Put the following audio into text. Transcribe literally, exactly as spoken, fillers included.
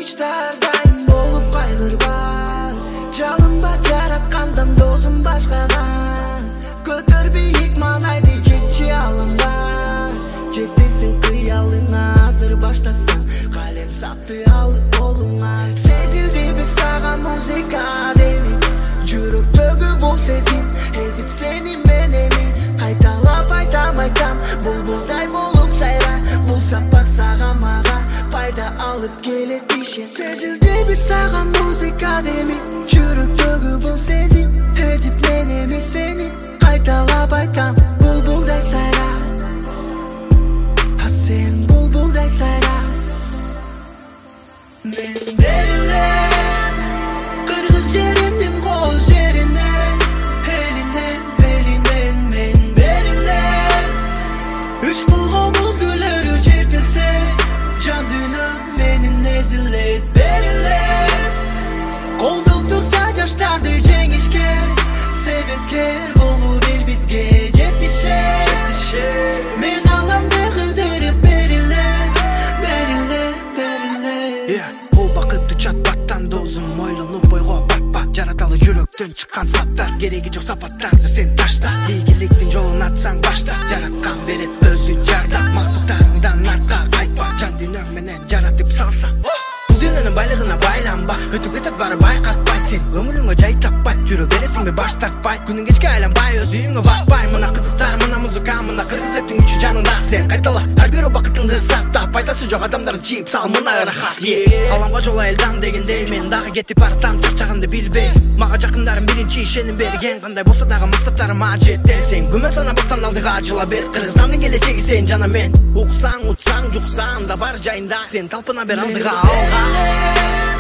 кылмыштар дайым болуп кайгырба, жалынба жараткандан досун башкаган. Көтөр бийик манайды жетчи алынга, жетесиң кыялыңа азыр баштасаң, калем сапты алып колуңа. Сезилди биз сага музыка деми, жүрөктөгү бул сезим, эзип сени менени. Кайталап айтам айтам, булбулдай болуп сайра, бул сапар сага мага пайда алып келет ишен. Сезилди биз сага музыка деми, жүрөктөгү бул сезим, эзип менени сени. Кайталап айтам, булбулдай сайра, а сен булбулдай сайра. Мен берилем кыргыз жеримдин коз жерине, элинен белинен мен берилем. Үч кылгомуз гүлөрү чертилсе, жан дүйнөм менин эзилет берилем. Колдоп турса жаштарды жеңишке, себепкер болуп эл бизге жетишет. Мен аламды кыдырып берилем, берилем, берилем. Бул бакытты чатпаттан досум ойлонуп бойго батпа, жараталы жүрөктөн чыккан саптар, кереги жок сапаттарды сен ташта. Ийгиликтин жолун атсаң башта, жараткан берет өзү жардап. Максаттарыңдан артка кайтпа, жан дүйнөң менен жаратып салсаң. Бул дүйнөнүн байлыгына байланба, өтүп кетет баары байкатпай. Сен көңүлүңө жай таппай, жүрө бересиңби баш тартпай. Күнүң кечке айланбай, өз үйүңө бакпай. Мына кызыктар, мына музыка, мына кыргыз эптин күчү жаныңда. Сен кайтала, ар бирөө бакытыңды сатта, пайдасы жок адамдарды жийип сал, мына рахат. Каламга жол элдам дегендей, мен дагы кетип баратам, чарчаганды билбей. Мага жакындарым биринчи ишеним берген, кандай болсо дагы максаттарыма жетем. Сен күмөн санабастан алдыга жыла бер, кыргызстандын келечеги сен жана мен. Уксаң, утсаң, жуксаң да бар жайында, сен талпына бер алдыга алга.